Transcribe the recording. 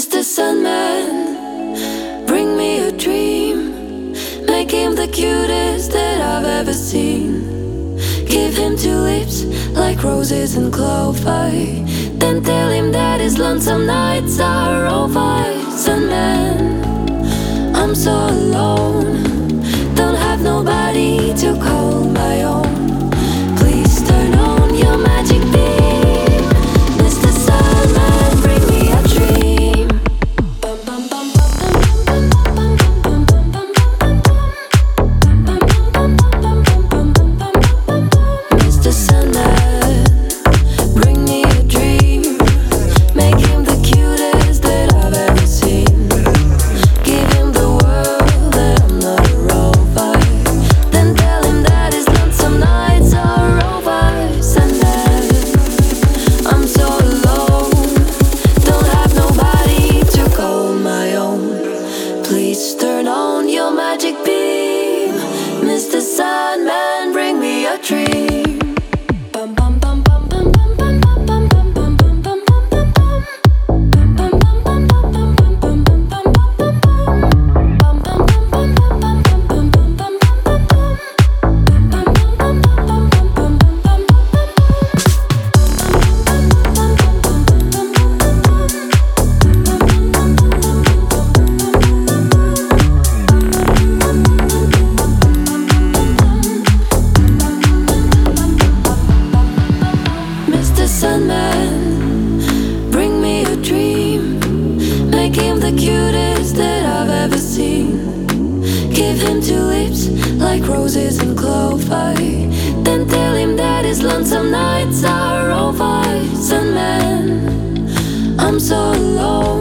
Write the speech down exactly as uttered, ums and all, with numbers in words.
Mister Sandman, bring me a dream. Make him the cutest that I've ever seen. Give him two lips like roses and clover. Then tell him that his lonesome nights are over. Sandman, I'm so alone. Don't have nobody to call my own. Please turn on your magic beam. Mister Sandman, bring me a dream. Bum, bum, bum, bum, bum, bum, bum, bum, bum, bum. Mister Sandman, bring me a dream. Make him the cutest that I've ever seen. Give him the world that I'm not a rover. Then tell him that his lonesome nights are over. Sandman, I'm so alone. Don't have nobody to call my own. Please turn on your magic beam. Mister Sandman, bring me a dream. Bum, bum, bum, bum, bum, bum, bum, bum, bum, bum, bum, bum, bum, bum, bum. Bum, bum, bum, bum, bum, bum, bum, bum, bum, bum, bum. Bum, bum, bum, bum, bum, bum, bum, bum, bum, bum, bum, bum. Bum, bum, bum, bum, bum, bum, bum, bum, bum, Mister Sandman, bring me a dream. Make him the cutest that I've ever seen. Give him two lips like roses and clover. Then tell him that his lonesome nights are over. Sandman, I'm so alone.